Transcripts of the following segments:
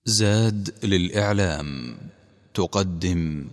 زاد للإعلام تقدم.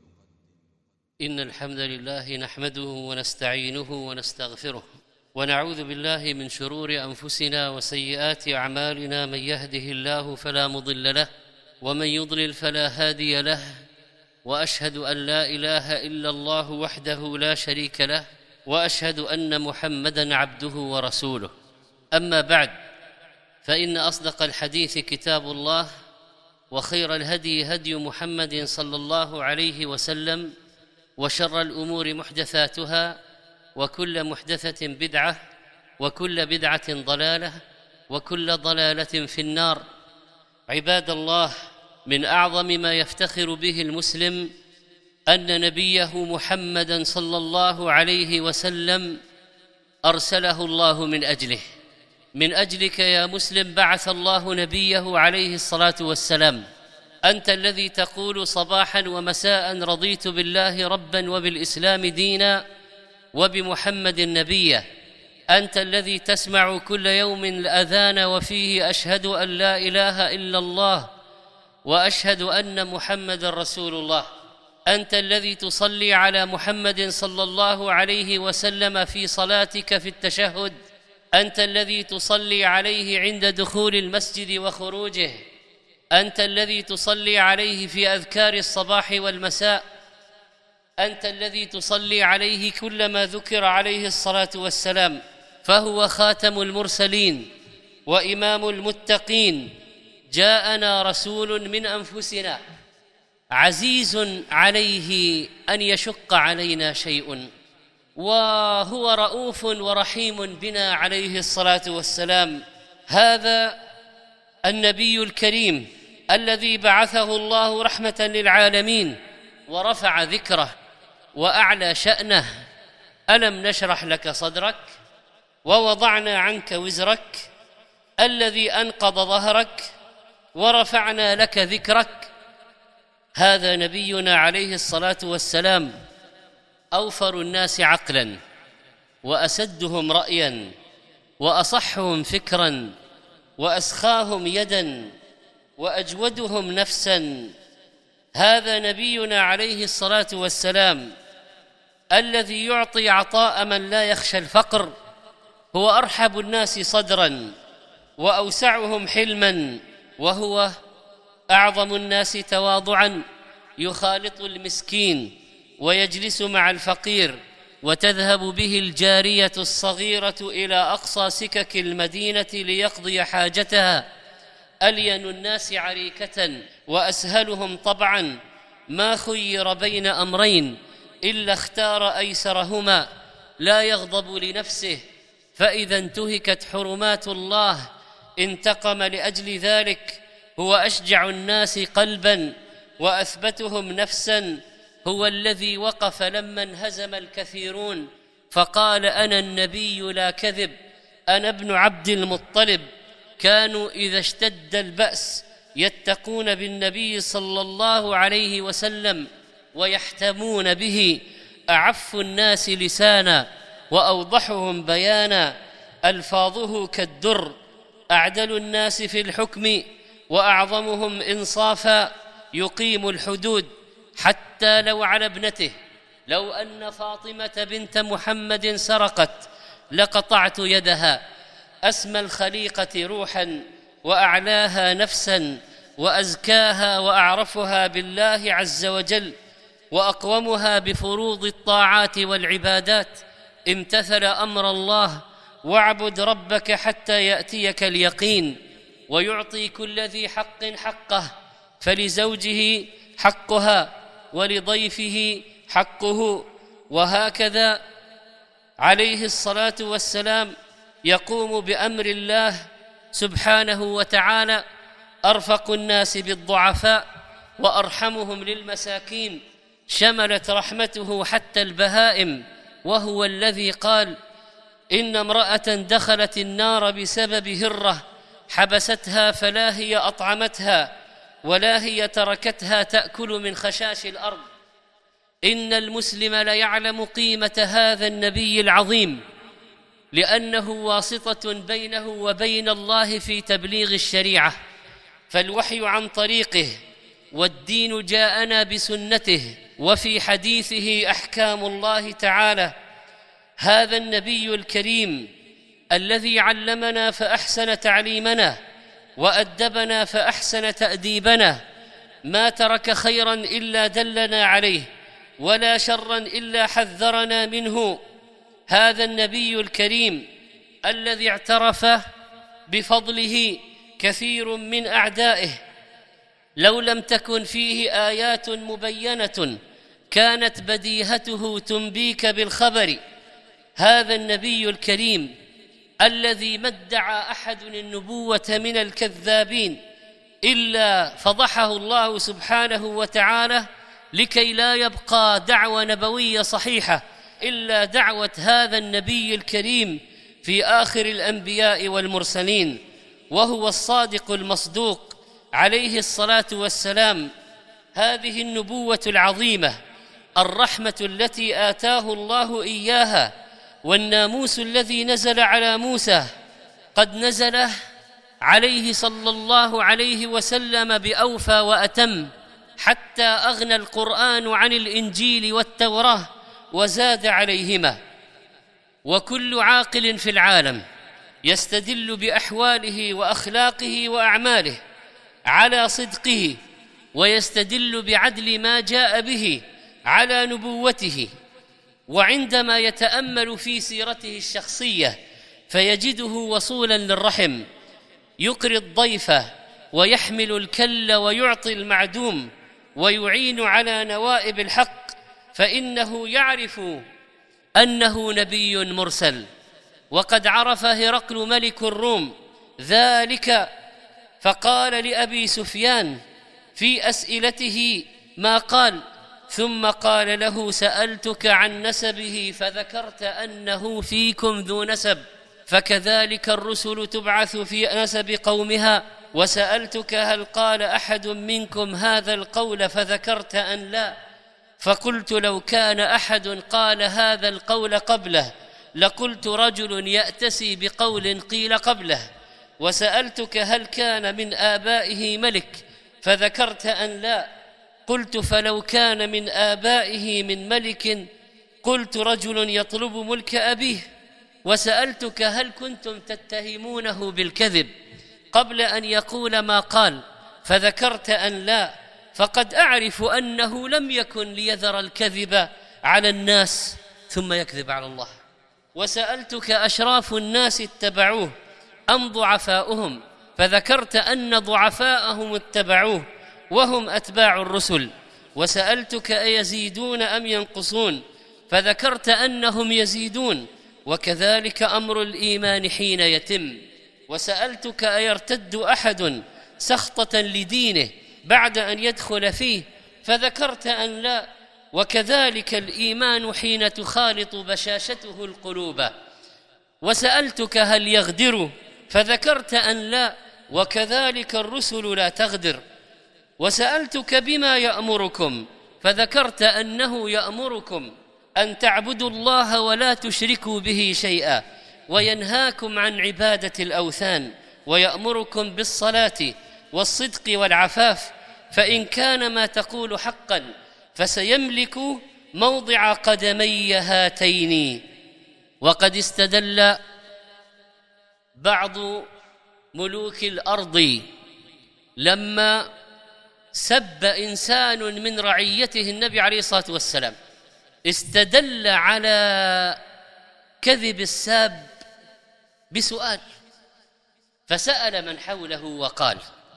إن الحمد لله نحمده ونستعينه ونستغفره ونعوذ بالله من شرور أنفسنا وسيئات أعمالنا. من يهده الله فلا مضل له ومن يضلل فلا هادي له، وأشهد أن لا إله إلا الله وحده لا شريك له، وأشهد أن محمدًا عبده ورسوله. أما بعد، فإن أصدق الحديث كتاب الله، وخير الهدي هدي محمد صلى الله عليه وسلم، وشر الأمور محدثاتها، وكل محدثة بدعة، وكل بدعة ضلالة، وكل ضلالة في النار. عباد الله، من أعظم ما يفتخر به المسلم أن نبيه محمدًا صلى الله عليه وسلم أرسله الله من أجلك يا مسلم بعث الله نبيه عليه الصلاة والسلام. أنت الذي تقول صباحا ومساء رضيت بالله ربا وبالإسلام دينا وبمحمد نبيا. أنت الذي تسمع كل يوم الأذان وفيه أشهد أن لا إله إلا الله وأشهد أن محمد رسول الله. أنت الذي تصلي على محمد صلى الله عليه وسلم في صلاتك في التشهد. أنت الذي تصلي عليه عند دخول المسجد وخروجه. أنت الذي تصلي عليه في أذكار الصباح والمساء. أنت الذي تصلي عليه كلما ذكر عليه الصلاة والسلام، فهو خاتم المرسلين وإمام المتقين. جاءنا رسول من أنفسنا عزيز عليه أن يشق علينا شيء، وهو رؤوف ورحيم بنا عليه الصلاة والسلام. هذا النبي الكريم الذي بعثه الله رحمة للعالمين ورفع ذكره وأعلى شأنه. ألم نشرح لك صدرك ووضعنا عنك وزرك الذي أنقض ظهرك ورفعنا لك ذكرك. هذا نبينا عليه الصلاة والسلام، أوفر الناس عقلا، وأسدهم رأيا، وأصحهم فكرا، وأسخاهم يدا، وأجودهم نفسا. هذا نبينا عليه الصلاة والسلام الذي يعطي عطاء من لا يخشى الفقر. هو أرحب الناس صدرا وأوسعهم حلما، وهو أعظم الناس تواضعا. يخالط المسكين ويجلس مع الفقير، وتذهب به الجارية الصغيرة إلى أقصى سكك المدينة ليقضي حاجتها. ألين الناس عريكة وأسهلهم طبعا، ما خير بين أمرين إلا اختار أيسرهما. لا يغضب لنفسه، فإذا انتهكت حرمات الله انتقم لأجل ذلك. هو أشجع الناس قلبا وأثبتهم نفسا. هو الذي وقف لما انهزم الكثيرون فقال: أنا النبي لا كذب، أنا ابن عبد المطلب. كانوا إذا اشتد البأس يتقون بالنبي صلى الله عليه وسلم ويحتمون به. أعف الناس لسانا وأوضحهم بيانا، ألفاظه كالدر. أعدل الناس في الحكم وأعظمهم إنصافا، يقيم الحدود حتى لو على ابنته. لو أن فاطمة بنت محمد سرقت لقطعت يدها. أسمى الخليقة روحا وأعلاها نفسا وأزكاها وأعرفها بالله عز وجل وأقومها بفروض الطاعات والعبادات. امتثل أمر الله: واعبد ربك حتى يأتيك اليقين. ويعطي كل ذي حق حقه، فلزوجه حقها ولضيفه حقه. وهكذا عليه الصلاة والسلام يقوم بأمر الله سبحانه وتعالى. أرفق الناس بالضعفاء وأرحمهم للمساكين. شملت رحمته حتى البهائم، وهو الذي قال: إن امرأة دخلت النار بسبب هرة حبستها، فلا هي أطعمتها ولا هي تركتها تأكل من خشاش الأرض. إن المسلم ليعلم قيمة هذا النبي العظيم، لأنه واسطة بينه وبين الله في تبليغ الشريعة، فالوحي عن طريقه، والدين جاءنا بسنته، وفي حديثه أحكام الله تعالى. هذا النبي الكريم الذي علمنا فأحسن تعليمنا، وأدبنا فأحسن تأديبنا، ما ترك خيرا إلا دلنا عليه، ولا شرا إلا حذرنا منه. هذا النبي الكريم الذي اعترف بفضله كثير من أعدائه، لو لم تكن فيه آيات مبينة كانت بديهته تنبيك بالخبر. هذا النبي الكريم الذي ما ادعى أحد النبوة من الكذابين إلا فضحه الله سبحانه وتعالى، لكي لا يبقى دعوة نبوية صحيحة إلا دعوة هذا النبي الكريم في آخر الأنبياء والمرسلين، وهو الصادق المصدوق عليه الصلاة والسلام. هذه النبوة العظيمة، الرحمة التي آتاه الله إياها، والناموس الذي نزل على موسى قد نزل عليه صلى الله عليه وسلم بأوفى وأتم، حتى أغنى القرآن عن الإنجيل والتوراة وزاد عليهما. وكل عاقل في العالم يستدل بأحواله وأخلاقه وأعماله على صدقه، ويستدل بعدل ما جاء به على نبوته. وعندما يتأمل في سيرته الشخصية فيجده وصولا للرحم، يقري الضيف ويحمل الكل ويعطي المعدوم، ويعين على نوائب الحق، فإنه يعرف أنه نبي مرسل. وقد عرف هرقل ملك الروم ذلك، فقال لأبي سفيان في أسئلته ما قال، ثم قال له: سألتك عن نسبه فذكرت أنه فيكم ذو نسب، فكذلك الرسل تبعث في نسب قومها. وسألتك هل قال أحد منكم هذا القول فذكرت أن لا، فقلت لو كان أحد قال هذا القول قبله لقلت رجل يأتسي بقول قيل قبله. وسألتك هل كان من آبائه ملك فذكرت أن لا، قلت فلو كان من آبائه من ملك قلت رجل يطلب ملك أبيه. وسألتك هل كنتم تتهمونه بالكذب قبل أن يقول ما قال فذكرت أن لا، فقد أعرف أنه لم يكن ليذر الكذب على الناس ثم يكذب على الله. وسألتك أشراف الناس اتبعوه أم ضعفاؤهم، فذكرت أن ضعفاءهم اتبعوه وهم أتباع الرسل. وسألتك أيزيدون أم ينقصون، فذكرت أنهم يزيدون، وكذلك أمر الإيمان حين يتم. وسألتك أيرتد أحد سخطة لدينه بعد أن يدخل فيه، فذكرت أن لا، وكذلك الإيمان حين تخالط بشاشته القلوب. وسألتك هل يغدر، فذكرت أن لا، وكذلك الرسل لا تغدر. وسألتك بما يأمركم، فذكرت أنه يأمركم أن تعبدوا الله ولا تشركوا به شيئا، وينهاكم عن عبادة الأوثان، ويأمركم بالصلاة والصدق والعفاف، فإن كان ما تقول حقا فسيملك موضع قدمي هاتين. وقد استدل بعض ملوك الأرض لما سب إنسان من رعيته النبي عليه الصلاة والسلام، استدل على كذب الساب بسؤال، فسأل من حوله وقال: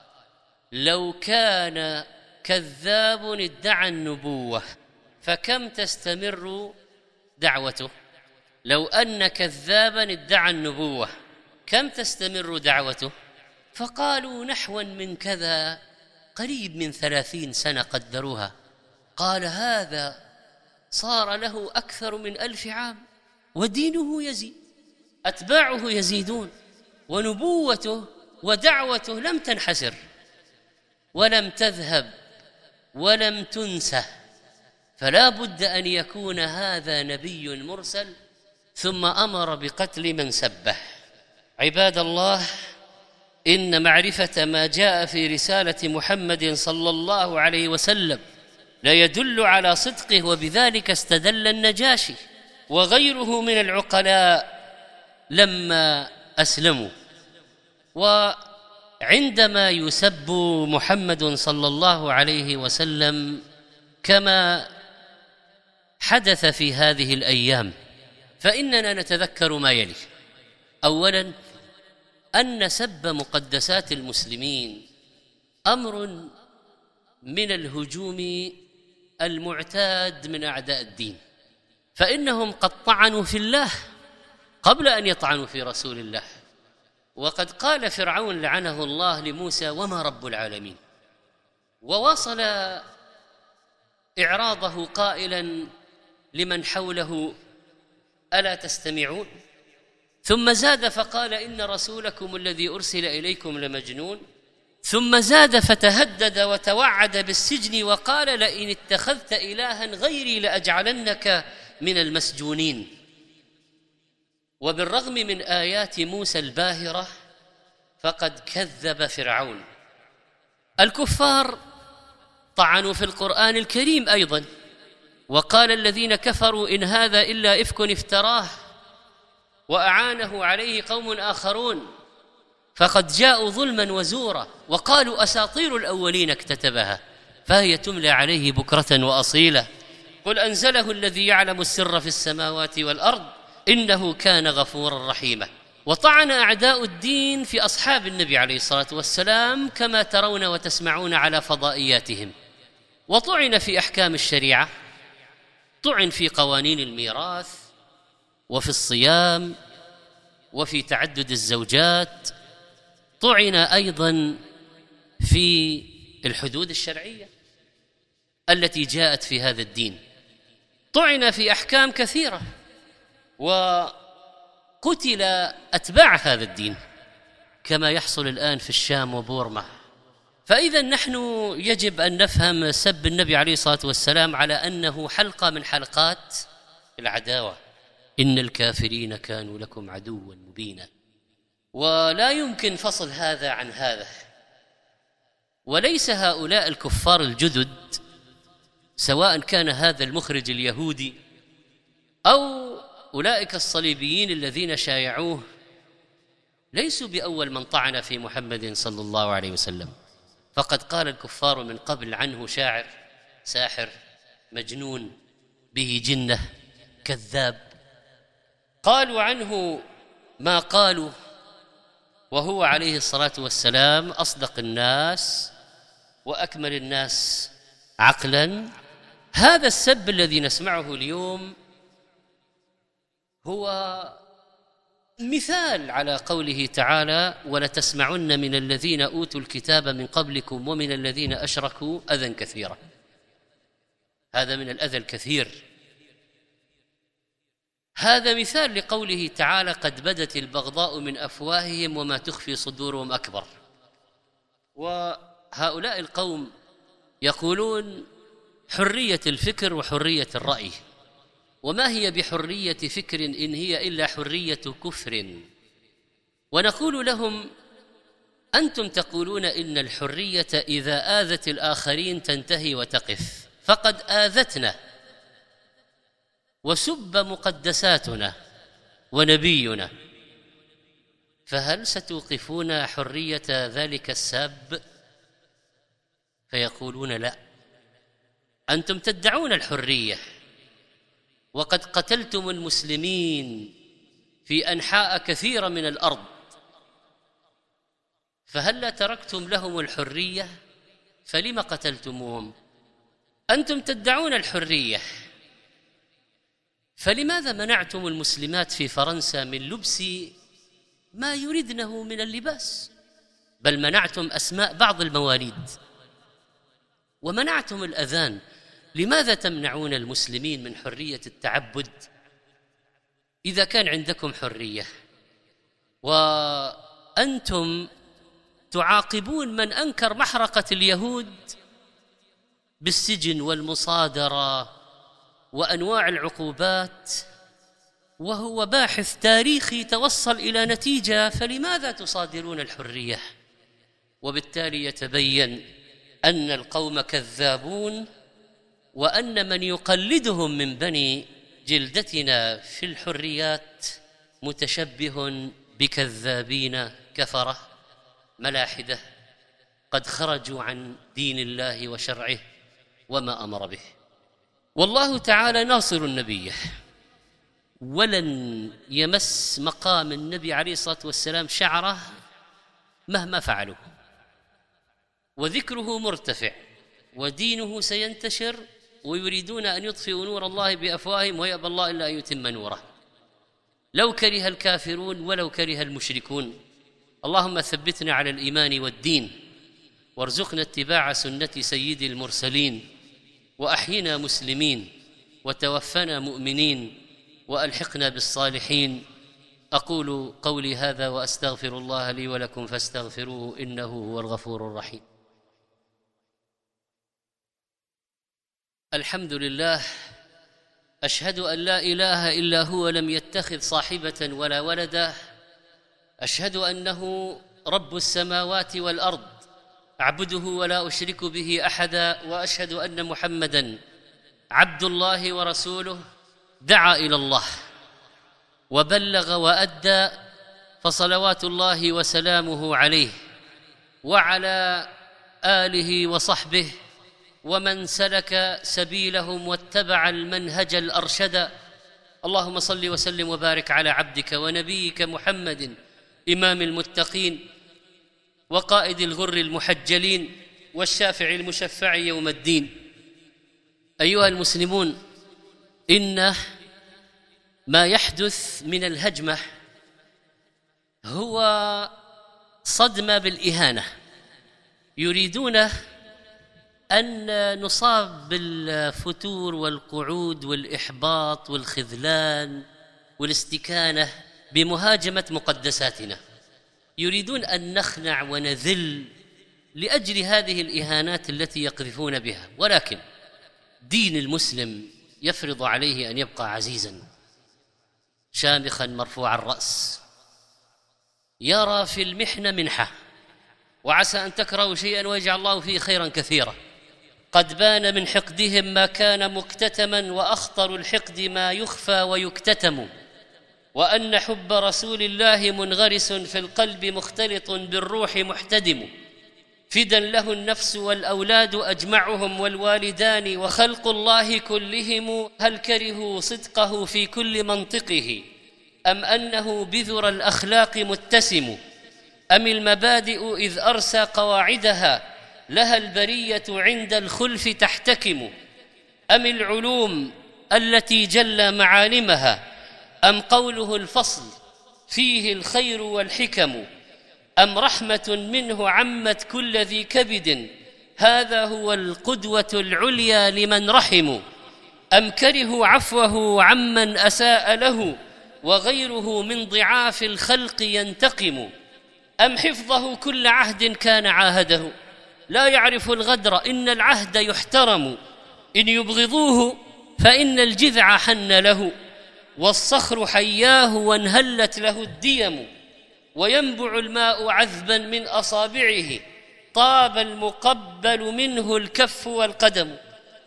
لو كان كذاب ادعى النبوة فكم تستمر دعوته؟ لو أن كذابا ادعى النبوة كم تستمر دعوته؟ فقالوا: نحوا من كذا، قريب من 30 سنة قدروها. قال: هذا صار له أكثر من 1000 عام ودينه يزيد، أتباعه يزيدون، ونبوته ودعوته لم تنحسر ولم تذهب ولم تنسى، فلا بد أن يكون هذا نبي مرسل. ثم أمر بقتل من سبه. عباد الله، إن معرفة ما جاء في رسالة محمد صلى الله عليه وسلم لا يدل على صدقه، وبذلك استدل النجاشي وغيره من العقلاء لما أسلموا. وعندما يسب محمد صلى الله عليه وسلم كما حدث في هذه الأيام، فإننا نتذكر ما يلي: أولاً، أن سب مقدسات المسلمين أمر من الهجوم المعتاد من أعداء الدين، فإنهم قد طعنوا في الله قبل أن يطعنوا في رسول الله. وقد قال فرعون لعنه الله لموسى: وما رب العالمين، وواصل إعراضه قائلا لمن حوله: ألا تستمعون؟ ثم زاد فقال: إن رسولكم الذي أرسل إليكم لمجنون. ثم زاد فتهدد وتوعد بالسجن وقال: لئن اتخذت إلها غيري لأجعلنك من المسجونين. وبالرغم من آيات موسى الباهرة فقد كذب فرعون. الكفار طعنوا في القرآن الكريم أيضا، وقال الذين كفروا: إن هذا إلا إفك افتراه وأعانه عليه قوم آخرون فقد جاءوا ظلما وزورا، وقالوا أساطير الأولين اكتتبها فهي تملى عليه بكرة وأصيلا، قل أنزله الذي يعلم السر في السماوات والأرض إنه كان غفورا رحيما. وطعن أعداء الدين في أصحاب النبي عليه الصلاة والسلام كما ترون وتسمعون على فضائياتهم، وطعن في أحكام الشريعة، طعن في قوانين الميراث وفي الصيام وفي تعدد الزوجات، طعن أيضا في الحدود الشرعية التي جاءت في هذا الدين، طعن في أحكام كثيرة، وقتل أتباع هذا الدين كما يحصل الآن في الشام وبورما. فإذا نحن يجب أن نفهم سب النبي عليه الصلاة والسلام على أنه حلقة من حلقات العداوة. إن الكافرين كانوا لكم عدوا مبينا، ولا يمكن فصل هذا عن هذا. وليس هؤلاء الكفار الجدد، سواء كان هذا المخرج اليهودي أو أولئك الصليبيين الذين شايعوه، ليسوا بأول من طعن في محمد صلى الله عليه وسلم، فقد قال الكفار من قبل عنه: شاعر، ساحر، مجنون، به جنة، كذاب. قالوا عنه ما قالوا، وهو عليه الصلاة والسلام أصدق الناس وأكمل الناس عقلا. هذا السب الذي نسمعه اليوم هو مثال على قوله تعالى: ولتسمعن من الذين أوتوا الكتاب من قبلكم ومن الذين أشركوا أذى كثيرا. هذا من الأذى الكثير. هذا مثال لقوله تعالى: قد بدت البغضاء من أفواههم وما تخفي صدورهم أكبر. وهؤلاء القوم يقولون حرية الفكر وحرية الرأي، وما هي بحرية فكر إن هي إلا حرية كفر. ونقول لهم: أنتم تقولون إن الحرية إذا آذت الآخرين تنتهي وتقف، فقد آذتنا وسب مقدساتنا ونبينا، فهل ستوقفون حرية ذلك السب؟ فيقولون: لا، أنتم تدعون الحرية وقد قتلتم المسلمين في أنحاء كثيرة من الأرض، فهل لا تركتم لهم الحرية؟ فلم قتلتموهم؟ أنتم تدعون الحرية، فلماذا منعتم المسلمات في فرنسا من لبس ما يريدنه من اللباس؟ بل منعتم أسماء بعض المواليد ومنعتم الأذان. لماذا تمنعون المسلمين من حرية التعبد إذا كان عندكم حرية؟ وأنتم تعاقبون من أنكر محرقة اليهود بالسجن والمصادرة وأنواع العقوبات، وهو باحث تاريخي توصل إلى نتيجة، فلماذا تصادرون الحرية؟ وبالتالي يتبين أن القوم كذابون، وأن من يقلدهم من بني جلدتنا في الحريات متشبه بكذابين كفرة ملاحدة قد خرجوا عن دين الله وشرعه وما أمر به. والله تعالى ناصر النبي، ولن يمس مقام النبي عليه الصلاة والسلام شعره مهما فعلوا، وذكره مرتفع، ودينه سينتشر، ويريدون أن يطفئوا نور الله بأفواههم ويأبى الله إلا أن يتم نوره لو كره الكافرون ولو كره المشركون. اللهم ثبتنا على الإيمان والدين، وارزقنا اتباع سنة سيد المرسلين، وأحينا مسلمين، وتوفنا مؤمنين، وألحقنا بالصالحين. أقول قولي هذا وأستغفر الله لي ولكم فاستغفروه إنه هو الغفور الرحيم. الحمد لله، أشهد أن لا إله إلا هو لم يتخذ صاحبة ولا ولدا، أشهد أنه رب السماوات والأرض أعبده ولا أشرك به أحدا، وأشهد أن محمدًا عبد الله ورسوله دعا إلى الله وبلغ وأدى، فصلوات الله وسلامه عليه وعلى آله وصحبه ومن سلك سبيلهم واتبع المنهج الأرشد. اللهم صل وسلم وبارك على عبدك ونبيك محمد إمام المتقين وقائد الغر المحجلين والشافع المشفع يوم الدين. أيها المسلمون، إن ما يحدث من الهجمة هو صدمة بالإهانة، يريدون أن نصاب بالفتور والقعود والإحباط والخذلان والاستكانة بمهاجمة مقدساتنا، يريدون أن نخنع ونذل لأجل هذه الإهانات التي يقذفون بها. ولكن دين المسلم يفرض عليه أن يبقى عزيزا شامخا مرفوع الرأس، يرى في المحنة منحة، وعسى أن تكرهوا شيئا ويجعل الله فيه خيرا كثيرا. قد بان من حقدهم ما كان مكتتما، وأخطر الحقد ما يخفى ويكتتم، وأن حب رسول الله منغرس في القلب مختلط بالروح محتدم، فدا له النفس والأولاد أجمعهم والوالدان وخلق الله كلهم، هل كرهوا صدقه في كل منطقه أم أنه بذر الأخلاق متسم، أم المبادئ إذ أرسى قواعدها لها البرية عند الخلف تحتكم، أم العلوم التي جل معالمها، أم قوله الفصل فيه الخير والحكم، أم رحمة منه عمت كل ذي كبد هذا هو القدوة العليا لمن رحموا، أم كرهوا عفوه عمن أساء له وغيره من ضعاف الخلق ينتقم، أم حفظه كل عهد كان عاهده لا يعرف الغدر إن العهد يحترم، إن يبغضوه فإن الجذع حن له والصخر حياه وانهلت له الديم، وينبع الماء عذبا من أصابعه طاب المقبل منه الكف والقدم.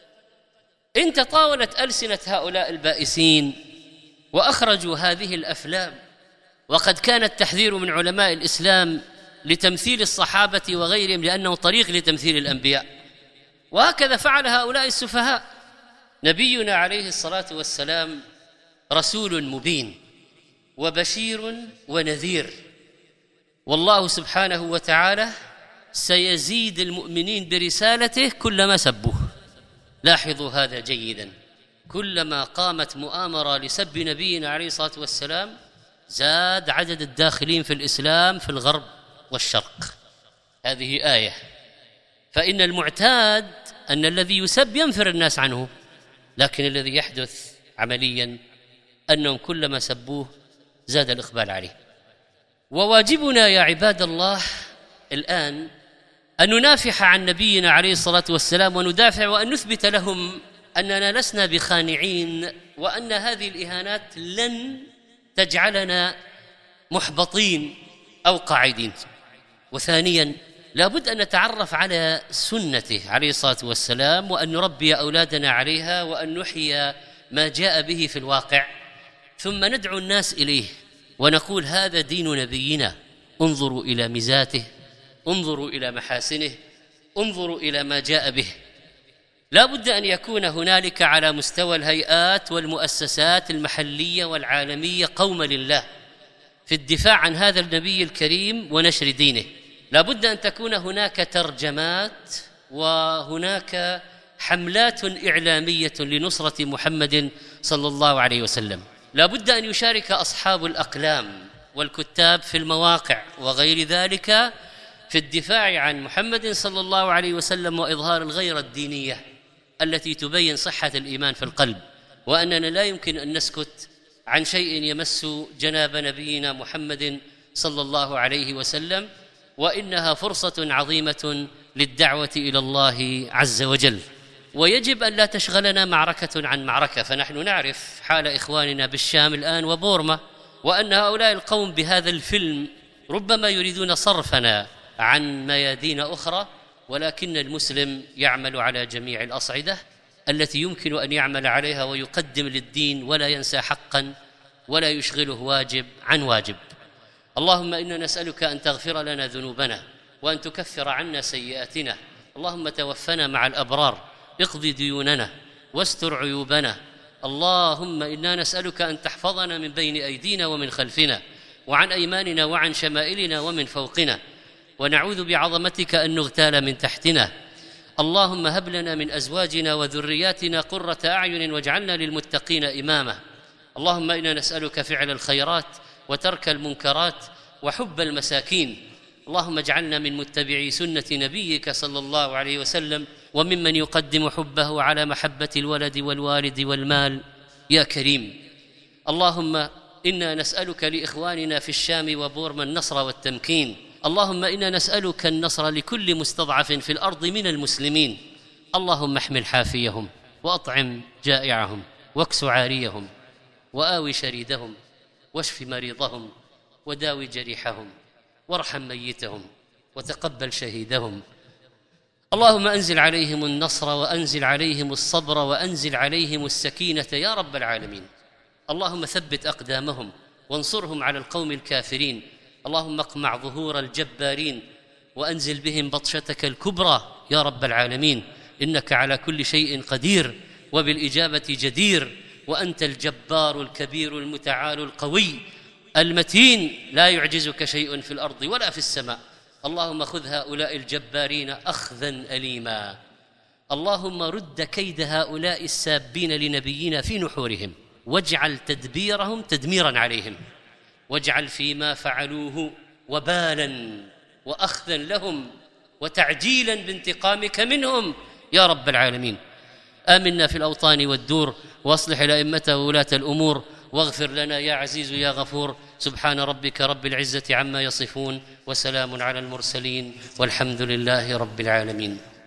إن تطاولت ألسنة هؤلاء البائسين وأخرجوا هذه الأفلام، وقد كان التحذير من علماء الإسلام لتمثيل الصحابة وغيرهم لأنه طريق لتمثيل الأنبياء، وهكذا فعل هؤلاء السفهاء. نبينا عليه الصلاة والسلام رسول مبين وبشير ونذير، والله سبحانه وتعالى سيزيد المؤمنين برسالته كلما سبوه. لاحظوا هذا جيدا، كلما قامت مؤامرة لسب نبينا عليه الصلاة والسلام زاد عدد الداخلين في الإسلام في الغرب والشرق. هذه آية، فإن المعتاد أن الذي يسب ينفر الناس عنه، لكن الذي يحدث عمليا أنهم كلما سبوه زاد الإقبال عليه. وواجبنا يا عباد الله الآن أن ننافح عن نبينا عليه الصلاة والسلام وندافع، وأن نثبت لهم أننا لسنا بخانعين، وأن هذه الإهانات لن تجعلنا محبطين أو قاعدين. وثانيا لا بد أن نتعرف على سنته عليه الصلاة والسلام، وأن نربي أولادنا عليها، وأن نحيي ما جاء به في الواقع، ثم ندعو الناس إليه ونقول هذا دين نبينا، انظروا إلى ميزاته، انظروا إلى محاسنه، انظروا إلى ما جاء به. لا بد أن يكون هنالك على مستوى الهيئات والمؤسسات المحلية والعالمية قوم لله في الدفاع عن هذا النبي الكريم ونشر دينه. لا بد أن تكون هناك ترجمات وهناك حملات إعلامية لنصرة محمد صلى الله عليه وسلم. لا بد أن يشارك أصحاب الأقلام والكتاب في المواقع وغير ذلك في الدفاع عن محمد صلى الله عليه وسلم وإظهار الغيرة الدينية التي تبين صحة الإيمان في القلب، وأننا لا يمكن أن نسكت عن شيء يمس جناب نبينا محمد صلى الله عليه وسلم، وإنها فرصة عظيمة للدعوة إلى الله عز وجل. ويجب أن لا تشغلنا معركة عن معركة، فنحن نعرف حال إخواننا بالشام الآن وبورما، وأن هؤلاء القوم بهذا الفيلم ربما يريدون صرفنا عن ميادين أخرى، ولكن المسلم يعمل على جميع الأصعدة التي يمكن أن يعمل عليها ويقدم للدين ولا ينسى حقا ولا يشغله واجب عن واجب. اللهم إنا نسألك أن تغفر لنا ذنوبنا وأن تكفر عنا سيئاتنا. اللهم توفنا مع الأبرار، اقضي ديوننا واستر عيوبنا. اللهم إنا نسألك أن تحفظنا من بين أيدينا ومن خلفنا وعن أيماننا وعن شمائلنا ومن فوقنا، ونعوذ بعظمتك أن نغتال من تحتنا. اللهم هب لنا من أزواجنا وذرياتنا قرة أعين واجعلنا للمتقين إماما. اللهم إنا نسألك فعل الخيرات وترك المنكرات وحب المساكين. اللهم اجعلنا من متبعي سنة نبيك صلى الله عليه وسلم، وممن يقدم حبه على محبة الولد والوالد والمال يا كريم. اللهم إنا نسألك لإخواننا في الشام وبورما النصر والتمكين. اللهم إنا نسألك النصر لكل مستضعف في الأرض من المسلمين. اللهم احمل حافيهم وأطعم جائعهم واكس عاريهم وآوي شريدهم واشف مريضهم وداوي جريحهم وارحم ميتهم وتقبل شهيدهم. اللهم أنزل عليهم النصر وأنزل عليهم الصبر وأنزل عليهم السكينة يا رب العالمين. اللهم ثبت أقدامهم وانصرهم على القوم الكافرين. اللهم اقمع ظهور الجبارين وأنزل بهم بطشتك الكبرى يا رب العالمين، إنك على كل شيء قدير وبالإجابة جدير، وأنت الجبار الكبير المتعال القوي المتين، لا يعجزك شيء في الأرض ولا في السماء. اللهم خذ هؤلاء الجبارين أخذا أليما. اللهم رد كيد هؤلاء السابين لنبينا في نحورهم، واجعل تدبيرهم تدميرا عليهم، واجعل فيما فعلوه وبالا وأخذا لهم وتعجيلا بانتقامك منهم يا رب العالمين. آمنا في الأوطان والدور، واصلح الأئمة وولاة الأمور، واغفر لنا يا عزيز يا غفور. سبحان ربك رب العزة عما يصفون، وسلام على المرسلين، والحمد لله رب العالمين.